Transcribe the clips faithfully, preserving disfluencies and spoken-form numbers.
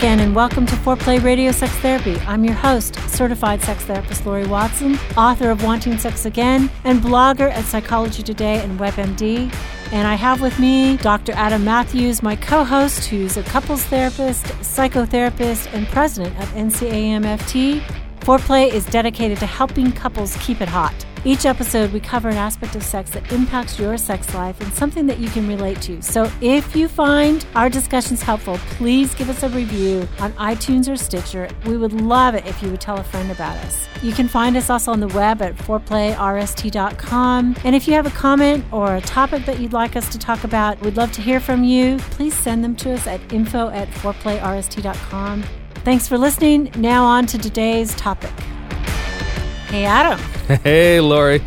again, and welcome to Foreplay Radio Sex Therapy. I'm your host, certified sex therapist Lori Watson, author of Wanting Sex Again, and blogger at Psychology Today and WebMD. And I have with me Doctor Adam Matthews, my co-host, who's a couples therapist, psychotherapist, and president of N C A M F T. Foreplay is dedicated to helping couples keep it hot. Each episode, we cover an aspect of sex that impacts your sex life and something that you can relate to. So if you find our discussions helpful, please give us a review on iTunes or Stitcher. We would love it if you would tell a friend about us. You can find us also on the web at foreplay r s t dot com. And if you have a comment or a topic that you'd like us to talk about, we'd love to hear from you. Please send them to us at info at foreplay r s t dot com. Thanks for listening. Now on to today's topic. Hey, Adam. Hey, Lori.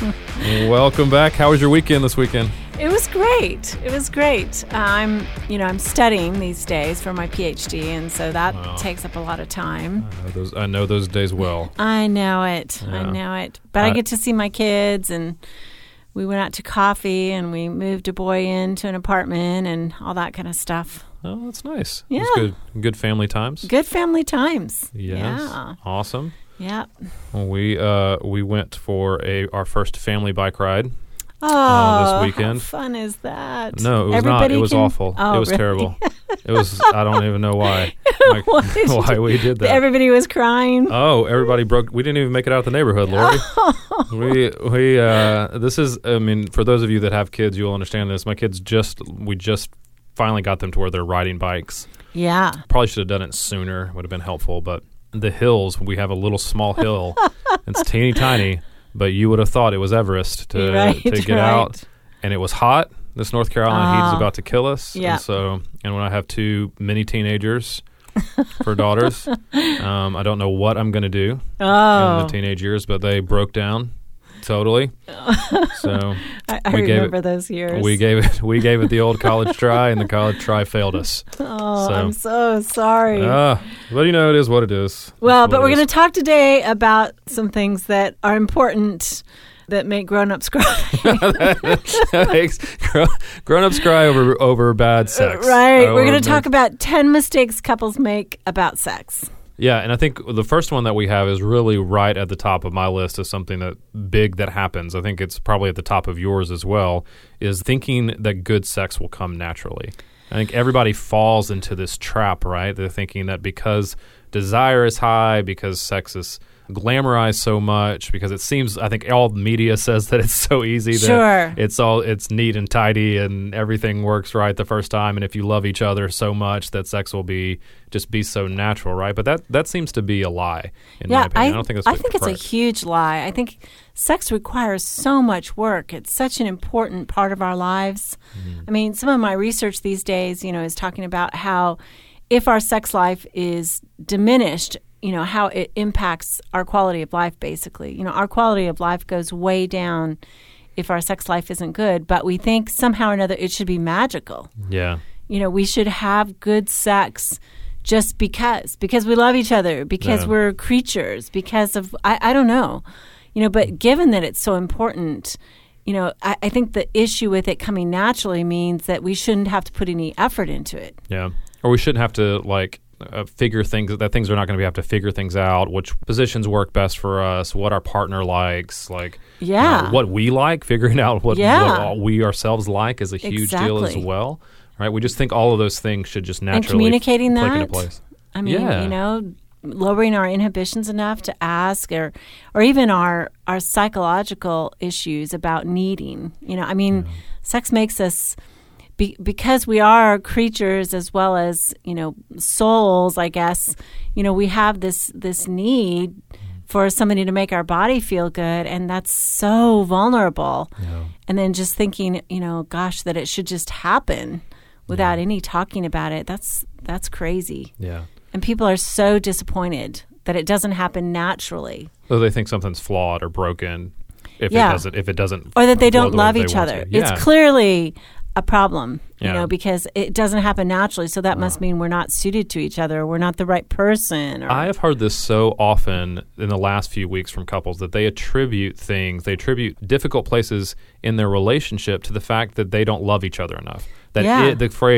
Welcome back. How was your weekend this weekend? It was great. It was great. Uh, I'm, you know, I'm studying these days for my P H D, and so that wow. takes up a lot of time. I know those, I know those days well. I know it. Yeah. I know it. But I, I get to see my kids, and we went out to coffee, and we moved a boy into an apartment, and all that kind of stuff. Oh, that's nice. Yeah. That's good. Good family times. Good family times. Yes. Yeah. Awesome. Yeah. Well, we uh we went for a our first family bike ride. Oh, uh, this weekend. How fun is that? No, it was Everybody not. It was can... awful. Oh, it was really? terrible. It was. I don't even know why. Like, why you... we did that. Everybody was crying. Oh, everybody broke. We didn't even make it out the neighborhood, Lori. Oh. We we uh this is. I mean, for those of you that have kids, you'll understand this. My kids just we just finally got them to where they're riding bikes. Yeah. Probably should have done it sooner. Would have been helpful, but. The hills, we have a little small hill. It's teeny tiny, but you would have thought it was Everest to right, to get right. out. And it was hot. This North Carolina heat is Oh. about to kill us. Yeah. And so, and when I have two mini teenagers for daughters, um, I don't know what I'm going to do oh. in the teenage years, but they broke down totally. So I, I we remember gave it, those years. We gave it. We gave it the old college try, and the college try failed us. Oh, so, I'm so sorry. Uh, but you know, it is what it is. Well, It's but we're going to talk today about some things that are important that make grown-ups cry. that makes grown, grown-ups cry over over bad sex. Right. Uh, we're going to make, talk about ten mistakes couples make about sex. Yeah, and I think the first one that we have is really right at the top of my list as something that big that happens. I think it's probably at the top of yours as well, is thinking that good sex will come naturally. I think everybody falls into this trap, right? They're thinking that because desire is high, because sex is glamorized so much, because it seems, I think all media says that it's so easy that Sure. it's all it's neat and tidy and everything works right the first time, and if you love each other so much that sex will be just be so natural, right? But that that seems to be a lie in yeah, my opinion. I, I don't think that's I think it's correct. a huge lie. I think sex requires so much work. It's such an important part of our lives. Mm-hmm. I mean, some of my research these days, you know, is talking about how if our sex life is diminished, you know, how it impacts our quality of life, basically. You know, our quality of life goes way down if our sex life isn't good, but we think somehow or another it should be magical. Yeah. You know, we should have good sex just because, because we love each other, because Yeah. we're creatures, because of, I, I don't know. You know, but given that it's so important, you know, I, I think the issue with it coming naturally means that we shouldn't have to put any effort into it. Yeah. Or we shouldn't have to, like, uh, figure things, that things are not going to be have to figure things out, which positions work best for us, what our partner likes, like, Yeah. uh, what we like, figuring out what, Yeah. what we ourselves like is a huge deal as Exactly. well, right? We just think all of those things should just And naturally communicating click that, into place. I mean, Yeah. you know, lowering our inhibitions enough to ask, or or even our, our psychological issues about needing. You know, I mean, Yeah. sex makes us, be, because we are creatures as well as, you know, souls, I guess, you know, we have this this need for somebody to make our body feel good, and that's so vulnerable. Yeah. And then just thinking, you know, gosh, that it should just happen without Yeah. any talking about it, that's that's crazy. Yeah. And people are so disappointed that it doesn't happen naturally. So they think something's flawed or broken if Yeah. it doesn't if it doesn't Or that they flow don't the way love they each want other. to. Yeah. It's clearly a problem, you Yeah. know, because it doesn't happen naturally. So that must mean we're not suited to each other. We're not the right person. Or, I have heard this so often in the last few weeks from couples that they attribute things, they attribute difficult places in their relationship to the fact that they don't love each other enough. That Yeah. it, the phrase,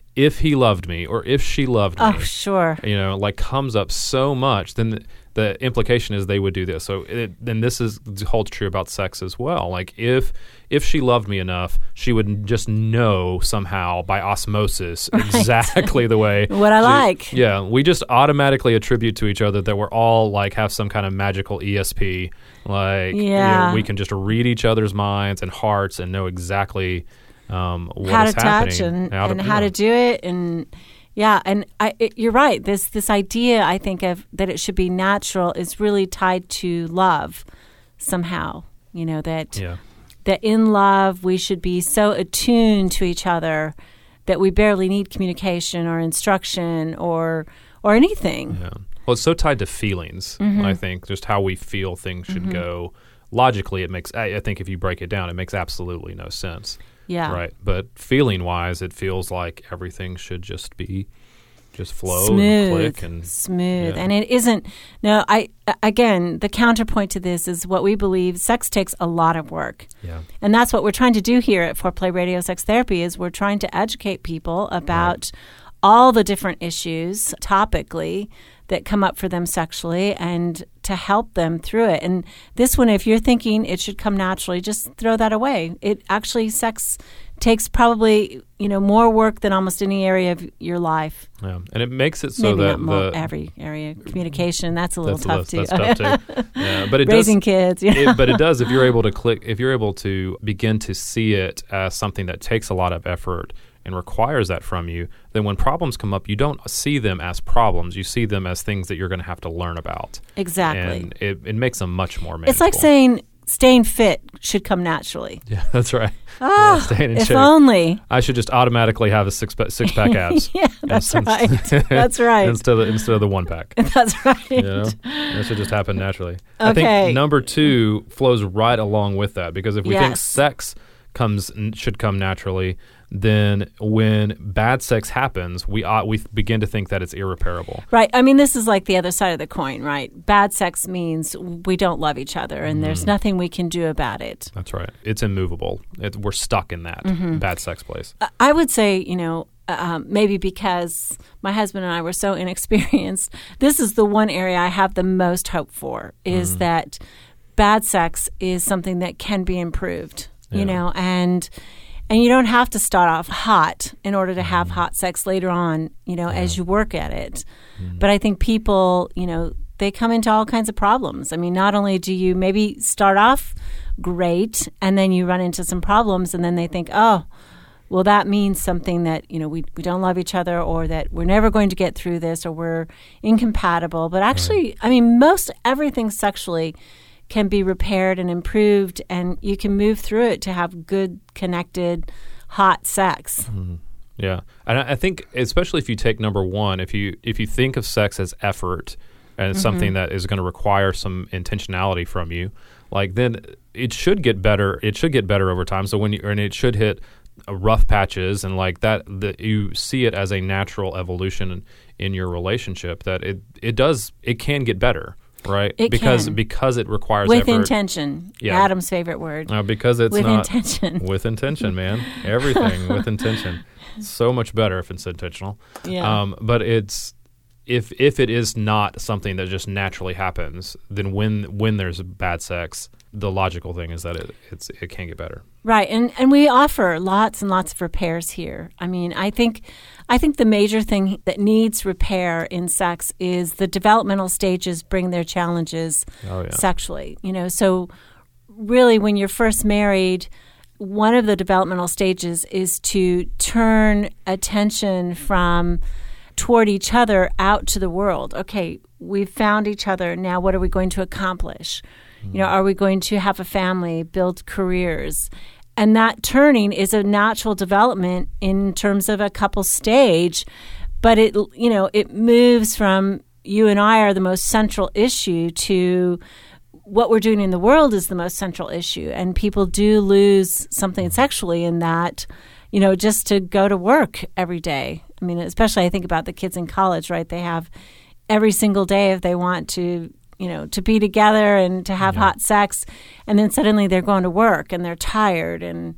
if he loved me or if she loved me, oh, sure. you know, like comes up so much, then the, the implication is they would do this. So it, then this is holds true about sex as well. Like if if she loved me enough, she would just know somehow by osmosis right. exactly the way what I she, like. Yeah, we just automatically attribute to each other that we're all like have some kind of magical E S P. Like yeah. you know, we can just read each other's minds and hearts and know exactly um, what how is to happening. touch and, how, and to, how yeah. to do it. And yeah, and I, it, you're right. This this idea, I think, of that it should be natural is really tied to love somehow. You know, that Yeah. that in love we should be so attuned to each other that we barely need communication or instruction or or anything. Yeah. Well, it's so tied to feelings, Mm-hmm. I think, just how we feel things should Mm-hmm. go. Logically, it makes, I, I think if you break it down, it makes absolutely no sense. Yeah. Right. But feeling-wise, it feels like everything should just be, just flow Smooth, and click. and smooth. yeah. And it isn't, no, I, again, the counterpoint to this is what we believe sex takes a lot of work. Yeah. And that's what we're trying to do here at Foreplay Radio Sex Therapy is we're trying to educate people about right. all the different issues topically that come up for them sexually and to help them through it. And this one, if you're thinking it should come naturally, just throw that away. It actually, sex takes probably, you know, more work than almost any area of your life. Yeah. And it makes it so Maybe that not more, the, every area. Communication, that's a little that's, tough that's, too. That's tough too. Yeah, but it Raising does, kids. You know? it, but it does, if you're able to click, if you're able to begin to see it as something that takes a lot of effort and requires that from you, then when problems come up, you don't see them as problems. You see them as things that you're going to have to learn about. Exactly. And it, it makes them much more manageable. It's like saying staying fit should come naturally. Yeah, that's right. Oh, yeah, staying in if shape. only. I should just automatically have a six pa- six pack abs. Yeah, that's instead, right. That's right. Instead of, instead of the one pack. That's right. You know? That should just happen naturally. Okay. I think number two flows right along with that, because if we think Yes. sex comes should come naturally, then when bad sex happens, we ought, we begin to think that it's irreparable. Right. I mean, this is like the other side of the coin, right? Bad sex means we don't love each other and mm. there's nothing we can do about it. That's right. It's immovable. It, we're stuck in that mm-hmm. bad sex place. I would say, you know, um, maybe because my husband and I were so inexperienced, this is the one area I have the most hope for, is mm. that bad sex is something that can be improved, yeah. you know, and... And you don't have to start off hot in order to have hot sex later on, you know, yeah. as you work at it. Mm. But I think people, you know, they come into all kinds of problems. I mean, not only do you maybe start off great and then you run into some problems and then they think, oh, well, that means something that, you know, we, we don't love each other or that we're never going to get through this or we're incompatible. But actually, right. I mean, most everything sexually can be repaired and improved, and you can move through it to have good, connected, hot sex. Mm-hmm. Yeah, and I, I think especially if you take number one, if you if you think of sex as effort and mm-hmm. something that is going to require some intentionality from you, like then it should get better. It should get better over time. So when you and it should hit uh, rough patches and like that, that you see it as a natural evolution in, in your relationship. That it it does it can get better. Right, it because can. because it requires with effort. intention. Yeah. Adam's favorite word. Uh, because it's with not intention. With intention, man. Everything with intention. So much better if it's intentional. Yeah. Um, but it's if if it is not something that just naturally happens, then when when there's bad sex, the logical thing is that it it's it can get better. Right, and and we offer lots and lots of repairs here. I mean, I think I think the major thing that needs repair in sex is the developmental stages bring their challenges oh, yeah. sexually. You know, so really when you're first married, one of the developmental stages is to turn attention from toward each other out to the world. Okay, we've found each other. Now what are we going to accomplish? You know, are we going to have a family, build careers? And that turning is a natural development in terms of a couple stage, but it, you know, it moves from you and I are the most central issue to what we're doing in the world is the most central issue. And people do lose something sexually in that, you know, just to go to work every day. I mean, especially I think about the kids in college, right? They have every single day if they want to, you know, to be together and to have yeah. hot sex, and then suddenly they're going to work and they're tired, and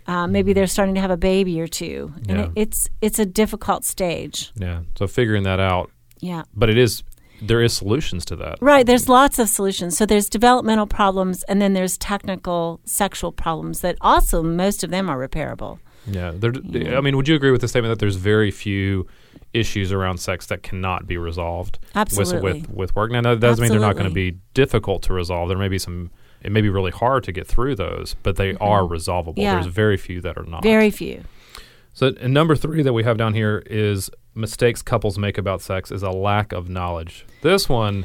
Uh, maybe they're starting to have a baby or two. And Yeah. it, it's it's a difficult stage. Yeah. So figuring that out. Yeah. But it is, there is solutions to that. Right. There's lots of solutions. So there's developmental problems, and then there's technical sexual problems that also, most of them are repairable. Yeah. There, I mean, would you agree with the statement that there's very few issues around sex that cannot be resolved Absolutely. with, with, with work? Now, that doesn't mean they're not going to Absolutely. be difficult to resolve. There may be some, it may be really hard to get through those, but they Mhm. are resolvable. Yeah. There's very few that are not. Very few. So, and number three that we have down here is mistakes couples make about sex is a lack of knowledge. This one,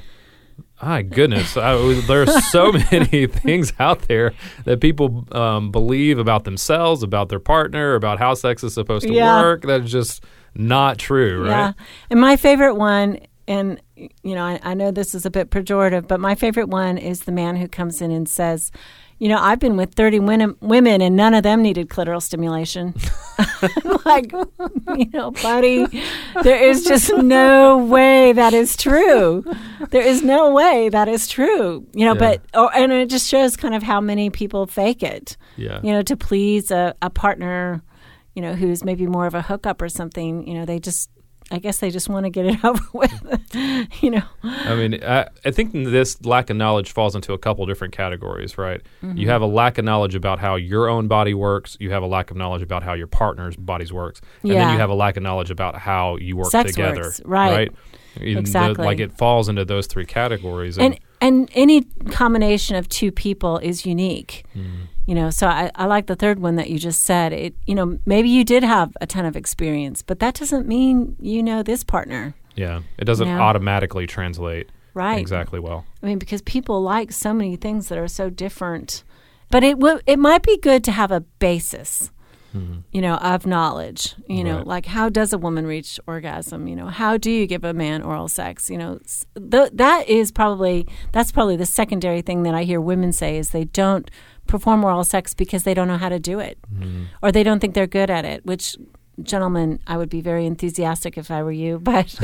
my goodness, I, there's so many things out there that people um, believe about themselves, about their partner, about how sex is supposed to Yeah. work. That's just not true, right? Yeah. And my favorite one, and you know, I, I know this is a bit pejorative, but my favorite one is the man who comes in and says, you know, I've been with thirty win- women and none of them needed clitoral stimulation. I'm like, you know, buddy, there is just no way that is true. There is no way that is true. You know, Yeah. but, or, and it just shows kind of how many people fake it, Yeah. you know, to please a, a partner, you know, who's maybe more of a hookup or something. You know, they just, I guess they just want to get it over with, you know. I mean, I, I think this lack of knowledge falls into a couple different categories, right? Mm-hmm. You have a lack of knowledge about how your own body works. You have a lack of knowledge about how your partner's bodies works. And Yeah. then you have a lack of knowledge about how you work Sex together. works, right. Even Exactly. The, like it falls into those three categories. And and any combination of two people is unique. Mm. You know, so I, I like the third one that you just said. It, you know, maybe you did have a ton of experience, but that doesn't mean you know this partner. Yeah, it doesn't No. automatically translate Right. exactly well. I mean, because people like so many things that are so different. But it w- it might be good to have a basis, Mm-hmm. you know, of knowledge. You know, Right. like how does a woman reach orgasm? You know, how do you give a man oral sex? You know, s- th- that is probably that's probably the secondary thing that I hear women say is they don't perform oral sex because they don't know how to do it, Mm-hmm. or they don't think they're good at it. Which, gentlemen, I would be very enthusiastic if I were you, but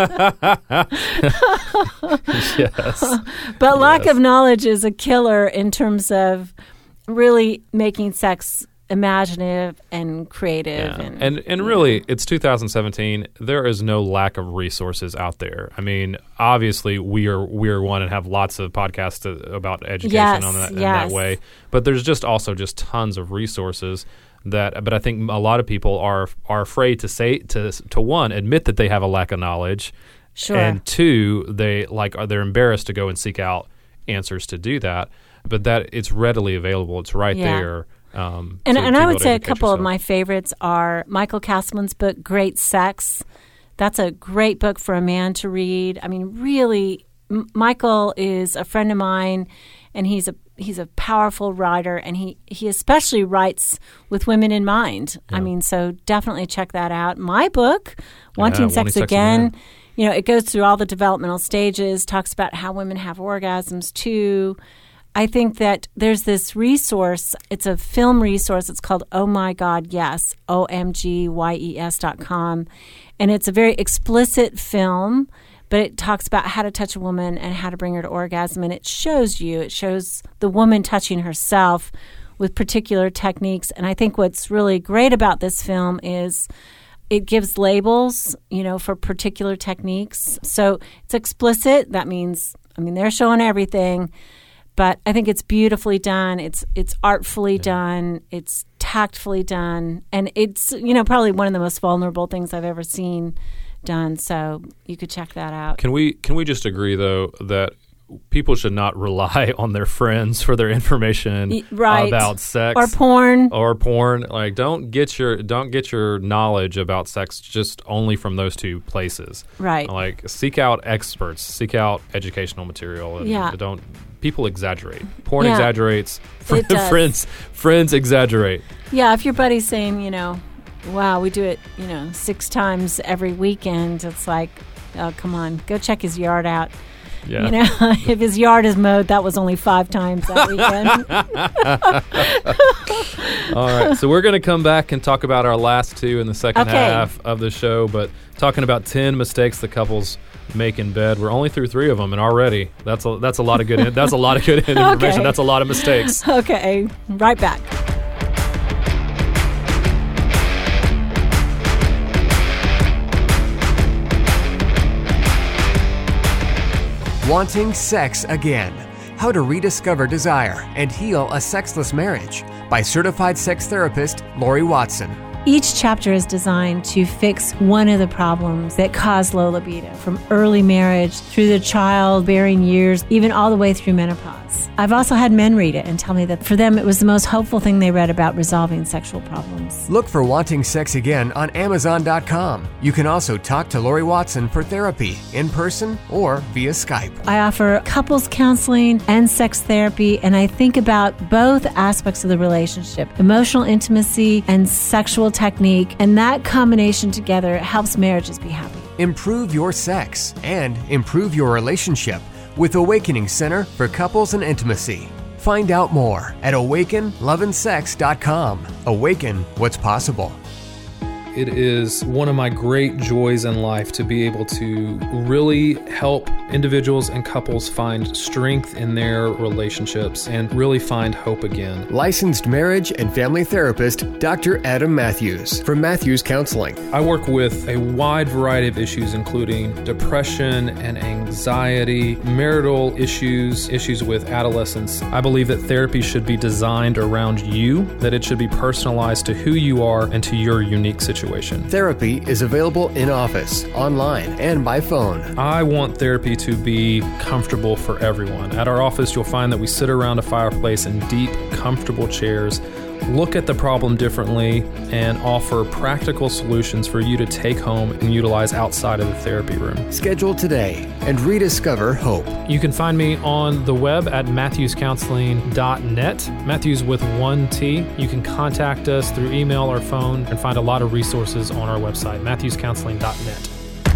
Yes. but lack Yes. of knowledge is a killer in terms of really making sex imaginative and creative. Yeah. And, And and really, it's two thousand seventeen. There is no lack of resources out there. I mean, obviously, we are we are one and have lots of podcasts to, about education Yes, on that, in yes. that way. But there's just also just tons of resources that. But I think a lot of people are are afraid to say to to one admit that they have a lack of knowledge, Sure. and two, they like are they're embarrassed to go and seek out answers to do that. But that it's readily available. It's right Yeah. there. Um, And, to- and to I be would able to say a educate couple of yourself. my favorites are Michael Castleman's book, Great Sex. That's a great book for a man to read. I mean, really, M- Michael is a friend of mine, and he's a he's a powerful writer, and he, he especially writes with women in mind. I Yeah. mean, so definitely check that out. My book, Wanting Yeah, Sex Wanting Sex Again, Again. you know, it goes through all the developmental stages, talks about how women have orgasms too. I think that there's this resource. It's a film resource. It's called Oh My God Yes, O M G Y E S dot com. And it's a very explicit film, but it talks about how to touch a woman and how to bring her to orgasm. And it shows you, it shows the woman touching herself with particular techniques. And I think what's really great about this film is it gives labels, you know, for particular techniques. So it's explicit. That means, I mean, they're showing everything. But I think it's beautifully done. It's it's artfully done. It's tactfully done, and it's you know probably one of the most vulnerable things I've ever seen done. So you could check that out. Can we can we just agree though that people should not rely on their friends for their information Y- right. about sex Or porn. or porn? Like, don't get your don't get your knowledge about sex just only from those two places. Right. Like, seek out experts, seek out educational material, and Yeah. don't. People exaggerate. Porn Yeah. exaggerates. Fr- It does. friends friends exaggerate. Yeah, if your buddy's saying, you know, wow, we do it, you know, six times every weekend, it's like, oh, come on, go check his yard out. Yeah. You know, if his yard is mowed, that was only five times that weekend. All right, so we're going to come back and talk about our last two in the second Okay. half of the show, but talking about ten mistakes that couples make in bed. We're only through three of them, and already that's a that's a lot of good that's a lot of good information. Okay. That's a lot of mistakes. Okay, right back. Wanting Sex Again: How to Rediscover Desire and Heal a Sexless Marriage by certified sex therapist Lori Watson. Each chapter is designed to fix one of the problems that cause low libido, from early marriage through the childbearing years, even all the way through menopause. I've also had men read it and tell me that for them it was the most hopeful thing they read about resolving sexual problems. Look for Wanting Sex Again on Amazon dot com. You can also talk to Lori Watson for therapy in person or via Skype. I offer couples counseling and sex therapy, and I think about both aspects of the relationship, emotional intimacy and sexual technique, and that combination together helps marriages be happy. Improve your sex and improve your relationship with Awakening Center for Couples and Intimacy. Find out more at awaken love and sex dot com. Awaken what's possible. It is one of my great joys in life to be able to really help individuals and couples find strength in their relationships and really find hope again. Licensed marriage and family therapist Doctor Adam Matthews from Matthews Counseling. I work with a wide variety of issues, including depression and anxiety, marital issues, issues with adolescence. I believe that therapy should be designed around you, that it should be personalized to who you are and to your unique situation. Therapy is available in office, online, and by phone. I want therapy to be comfortable for everyone. At our office, you'll find that we sit around a fireplace in deep, comfortable chairs, look at the problem differently, and offer practical solutions for you to take home and utilize outside of the therapy room. Schedule today and rediscover hope. You can find me on the web at matthews counseling dot net, Matthews with one T. You can contact us through email or phone and find a lot of resources on our website, matthews counseling dot net.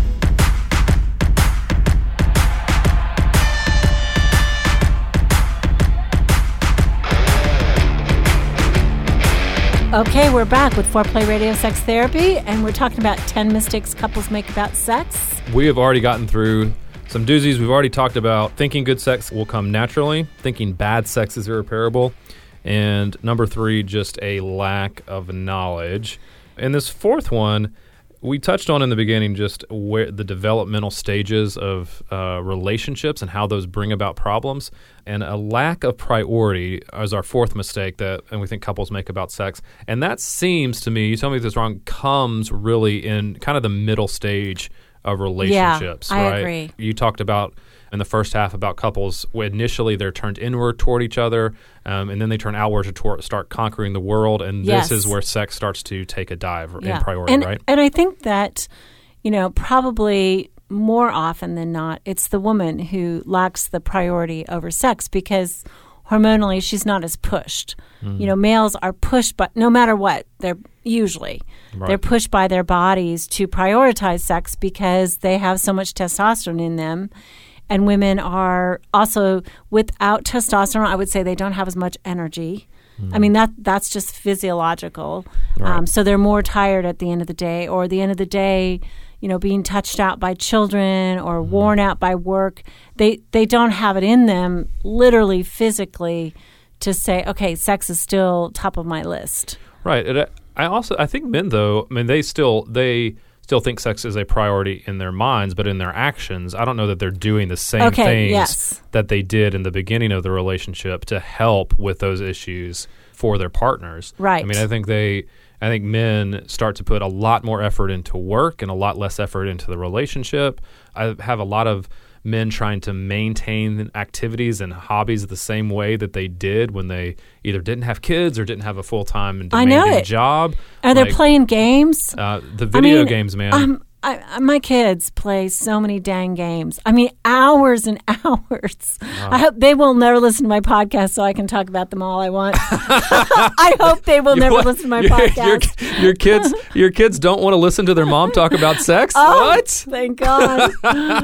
Okay, we're back with Foreplay Radio Sex Therapy, and we're talking about ten mistakes couples make about sex. We have already gotten through some doozies. We've already talked about thinking good sex will come naturally, thinking bad sex is irreparable, and number three, just a lack of knowledge. And this fourth one, we touched on in the beginning just where the developmental stages of uh, relationships and how those bring about problems. And a lack of priority is our fourth mistake that and we think couples make about sex. And that seems to me, you tell me if this is wrong, comes really in kind of the middle stage of relationships. Yeah, I right? agree. You talked about in the first half about couples where initially they're turned inward toward each other, um, and then they turn outward to tor- start conquering the world, and yes. this is where sex starts to take a dive yeah. in priority, and, right? And I think that, you know, probably more often than not, it's the woman who lacks the priority over sex because hormonally she's not as pushed. Mm. You know, males are pushed, but no matter what, they're usually right. they're pushed by their bodies to prioritize sex because they have so much testosterone in them. And women are also, without testosterone, I would say they don't have as much energy. Mm. I mean, that that's just physiological. Right. Um, so they're more tired at the end of the day, or at the end of the day, you know, being touched out by children or mm. worn out by work. They they don't have it in them, literally, physically, to say, okay, sex is still top of my list. Right. And I also, I think men, though, I mean, they still, they... still think sex is a priority in their minds, but in their actions, I don't know that they're doing the same okay, things yes. that they did in the beginning of the relationship to help with those issues for their partners. Right. I mean, I think they, I think men start to put a lot more effort into work and a lot less effort into the relationship. I have a lot of men trying to maintain activities and hobbies the same way that they did when they either didn't have kids or didn't have a full-time and demanding job. Are like, they playing games? Uh, the video I mean, games, man. Um, I, my kids play so many dang games. I mean, hours and hours. Oh. I hope they will never listen to my podcast so I can talk about them all I want. I hope they will never listen to my your, podcast. Your, your kids your kids don't want to listen to their mom talk about sex? Oh, what? Thank God. yeah,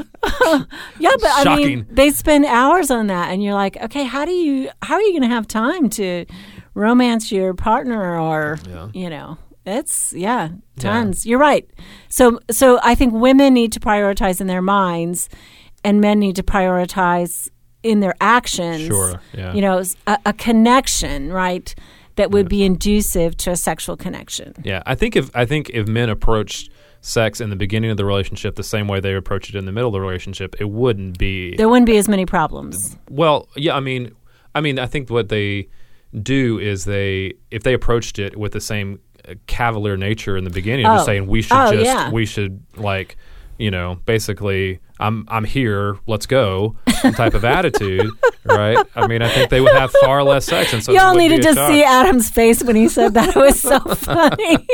but Shocking. I mean, they spend hours on that, and you're like, okay, how do you how are you going to have time to romance your partner or, yeah. you know, it's, yeah, tons. Yeah. You're right. So so I think women need to prioritize in their minds and men need to prioritize in their actions. Sure, yeah. You know, a, a connection, right, that would yeah. be inducive to a sexual connection. Yeah, I think if I think if men approached sex in the beginning of the relationship the same way they approach it in the middle of the relationship, it wouldn't be. There wouldn't be as many problems. Well, yeah, I mean, I mean, I think what they do is they, if they approached it with the same cavalier nature in the beginning, oh. just saying we should oh, just, yeah. we should like, you know, basically, I'm I'm here, let's go, type of attitude, right? I mean, I think they would have far less sex, and so y'all it need to be a just shock. see Adam's face when he said that. It was so funny.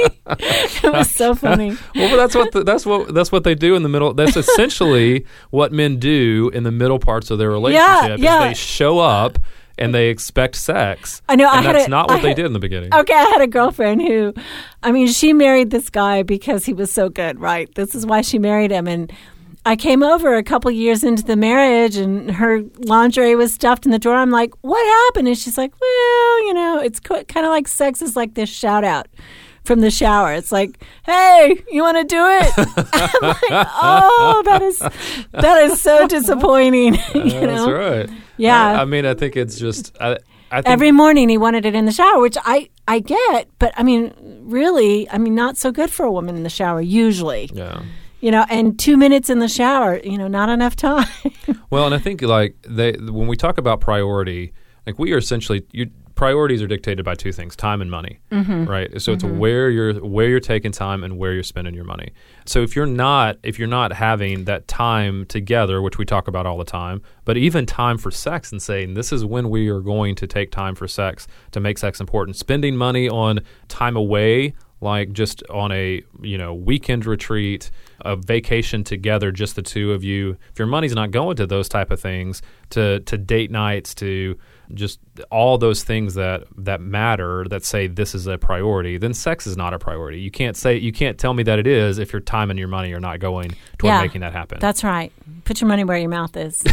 It was so funny. Well, but that's what the, that's what that's what they do in the middle. That's essentially what men do in the middle parts of their relationship. Yeah, yeah. Is they show up and they expect sex. I know. And I had that's a, not what I they had, did in the beginning. Okay, I had a girlfriend who, I mean, she married this guy because he was so good, right? This is why she married him. And I came over a couple years into the marriage, and her lingerie was stuffed in the drawer. I'm like, what happened? And she's like, well, you know, it's co- kind of like sex is like this shout out from the shower. It's like, hey, you want to do it? I'm like, oh, that is that is so disappointing. you That's know? right. Yeah. I, I mean, I think it's just. I, I think Every morning he wanted it in the shower, which I, I get, but I mean, really, I mean, not so good for a woman in the shower usually. Yeah. You know, and two minutes in the shower, you know, not enough time. Well, and I think like they when we talk about priority, like we are essentially you, priorities are dictated by two things: time and money, mm-hmm. right? So mm-hmm. it's where you're where you're taking time and where you're spending your money. So if you're not if you're not having that time together, which we talk about all the time, but even time for sex and saying this is when we are going to take time for sex to make sex important, spending money on time away, like just on a you know weekend retreat, a vacation together, just the two of you. If your money's not going to those type of things, to to date nights, to just all those things that that matter, that say this is a priority, then sex is not a priority. You can't say you can't tell me that it is if your time and your money are not going toward yeah, making that happen. That's right. Put your money where your mouth is.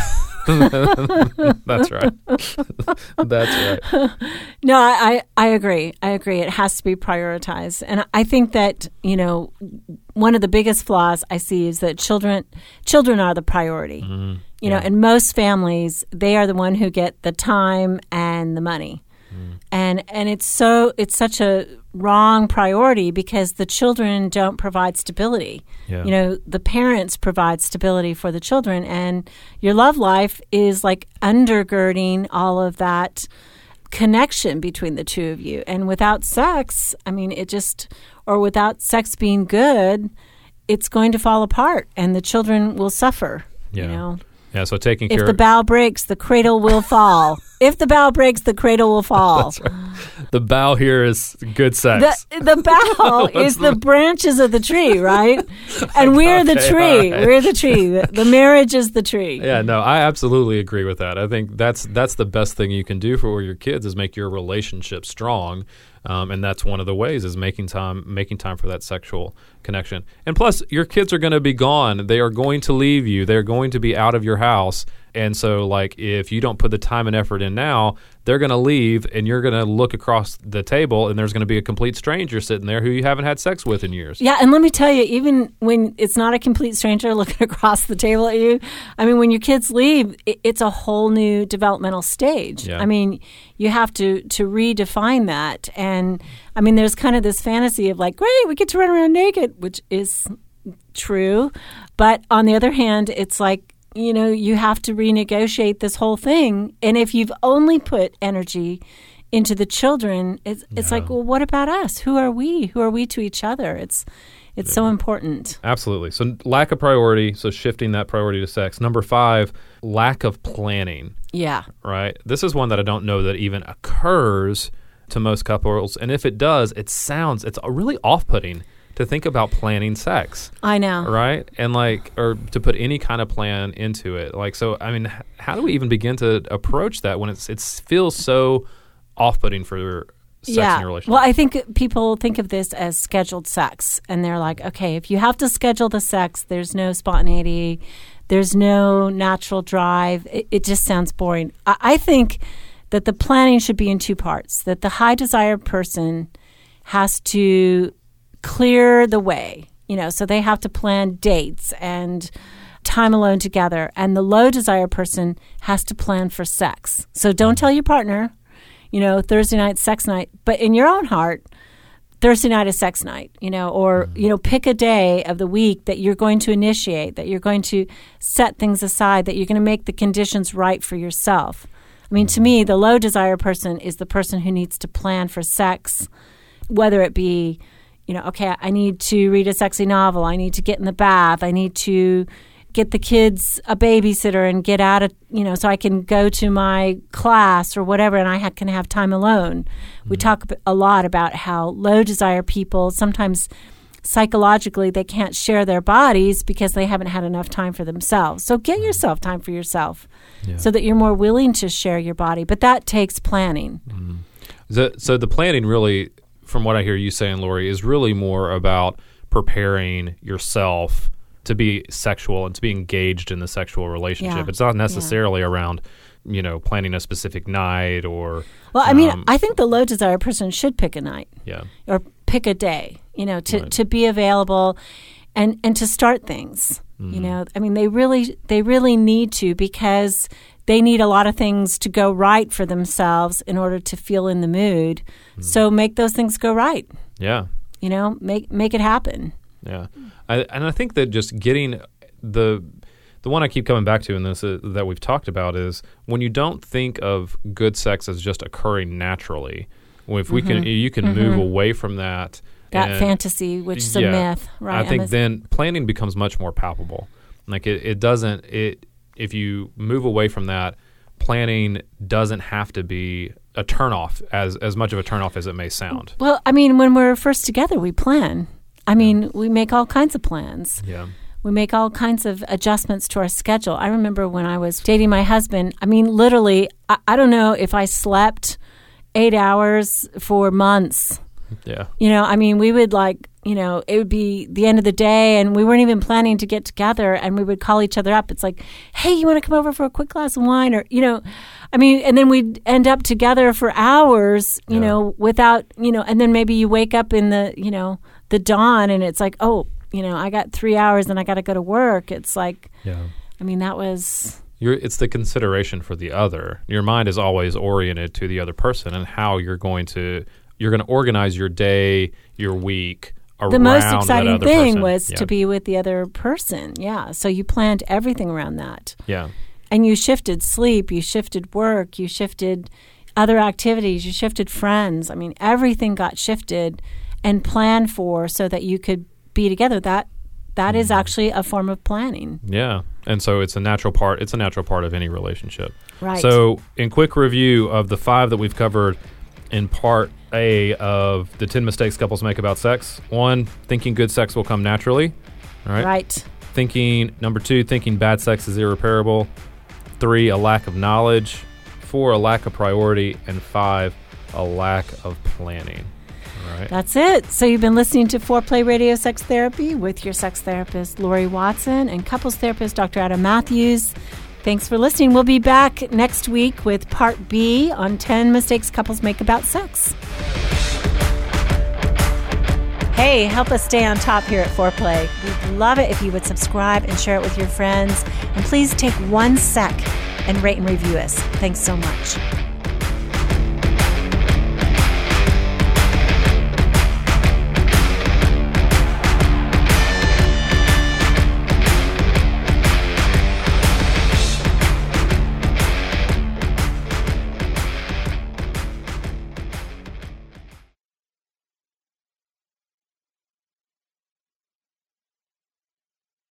That's right. That's right. No, I, I agree. I agree. It has to be prioritized. And I think that, you know, one of the biggest flaws I see is that children children are the priority. Mm-hmm. You yeah. know, in most families, they are the one who get the time and the money. Mm. And and it's so it's such a wrong priority because the children don't provide stability. Yeah. You know, the parents provide stability for the children, and your love life is like undergirding all of that connection between the two of you. And without sex, I mean, it just, or without sex being good, it's going to fall apart and the children will suffer, yeah. you know. Yeah, so taking if care the bow breaks, the cradle will fall. If the bow breaks, the cradle will fall. That's right. The bow here is good sex. The, the bow is the branches of the tree, right? And we're the okay, tree. right. We're the tree. The, the marriage is the tree. Yeah, no, I absolutely agree with that. I think that's that's the best thing you can do for your kids is make your relationship strong. Um, and that's one of the ways is making time making time for that sexual connection. And plus, your kids are going to be gone. They are going to leave you. They're going to be out of your house. And so, like, if you don't put the time and effort in now, they're going to leave, and you're going to look across the table, and there's going to be a complete stranger sitting there who you haven't had sex with in years. Yeah, and let me tell you, even when it's not a complete stranger looking across the table at you, I mean, when your kids leave, it, it's a whole new developmental stage. Yeah. I mean, you have to, to redefine that. And, I mean, there's kind of this fantasy of, like, great, we get to run around naked, which is true. But on the other hand, it's like, you know, you have to renegotiate this whole thing. And if you've only put energy into the children, it's it's yeah. like, well, what about us? Who are we? Who are we to each other? It's it's yeah. so important. Absolutely. So lack of priority, so shifting that priority to sex. Number five, lack of planning. Yeah. Right? This is one that I don't know that even occurs to most couples. And if it does, it sounds, it's really off-putting to think about planning sex. I know. Right? And like, or to put any kind of plan into it. Like, so, I mean, how do we even begin to approach that when it's it feels so off-putting for sex yeah. in your relationship? Well, I think people think of this as scheduled sex. And they're like, okay, if you have to schedule the sex, there's no spontaneity, there's no natural drive. It, it just sounds boring. I, I think that the planning should be in two parts, that the high desire person has to clear the way, you know, so they have to plan dates and time alone together. And the low desire person has to plan for sex. So don't tell your partner, you know, Thursday night, sex night, but in your own heart, Thursday night is sex night, you know, or, mm-hmm. you know, pick a day of the week that you're going to initiate, that you're going to set things aside, that you're going to make the conditions right for yourself. I mean, mm-hmm. to me, the low desire person is the person who needs to plan for sex, whether it be, you know, okay, I need to read a sexy novel. I need to get in the bath. I need to get the kids a babysitter and get out of, you know, so I can go to my class or whatever, and I ha- can have time alone. Mm-hmm. We talk a lot about how low desire people, sometimes psychologically, they can't share their bodies because they haven't had enough time for themselves. So get yourself time for yourself yeah. so that you're more willing to share your body. But that takes planning. Mm-hmm. So, so the planning really, from what I hear you saying, Lori, is really more about preparing yourself to be sexual and to be engaged in the sexual relationship. Yeah. It's not necessarily yeah. around, you know, planning a specific night or... Well, I mean, um, I think the low desire person should pick a night. Yeah. Or pick a day, you know, to, right. to be available and, and to start things. Mm-hmm. You know, I mean, they really they really need to, because they need a lot of things to go right for themselves in order to feel in the mood. Mm-hmm. So make those things go right. Yeah. You know, make make it happen. Yeah. I, and I think that just getting the the one I keep coming back to in this uh, that we've talked about is when you don't think of good sex as just occurring naturally, if we mm-hmm. can, you can mm-hmm. move away from that. That and, fantasy, which is yeah, a myth, right? I think then planning becomes much more palpable. Like it, it doesn't, it if you move away from that, planning doesn't have to be a turnoff, as, as much of a turnoff as it may sound. Well, I mean, when we're first together, we plan. I mean, yeah. we make all kinds of plans. Yeah. We make all kinds of adjustments to our schedule. I remember when I was dating my husband, I mean, literally, I, I don't know if I slept eight hours for months. Yeah. You know, I mean, we would like, you know, it would be the end of the day and we weren't even planning to get together, and we would call each other up. It's like, hey, you want to come over for a quick glass of wine? Or, you know, I mean, and then we'd end up together for hours, you yeah. know, without, you know, and then maybe you wake up in the, you know, the dawn and it's like, oh, you know, I got three hours and I got to go to work. It's like, yeah. I mean, that was... You're, it's the consideration for the other. Your mind is always oriented to the other person and how you're going to... You're going to organize your day, your week around the most exciting that other thing person. was yeah. to be with the other person. Yeah. So you planned everything around that. Yeah. And you shifted sleep, you shifted work, you shifted other activities, you shifted friends. I mean, everything got shifted and planned for so that you could be together. That that mm-hmm. is actually a form of planning. Yeah. And so it's a natural part. It's a natural part of any relationship. Right. So in quick review of the five that we've covered in part A of the ten mistakes couples make about sex. One, thinking good sex will come naturally. All right. Right. Thinking, number two, thinking bad sex is irreparable. Three, a lack of knowledge. Four, a lack of priority. And five, a lack of planning. All right. That's it. So you've been listening to Foreplay Radio Sex Therapy with your sex therapist, Lori Watson, and couples therapist, Doctor Adam Matthews. Thanks for listening. We'll be back next week with part B on ten mistakes couples make about sex. Hey, help us stay on top here at Foreplay. We'd love it if you would subscribe and share it with your friends. And please take one sec and rate and review us. Thanks so much.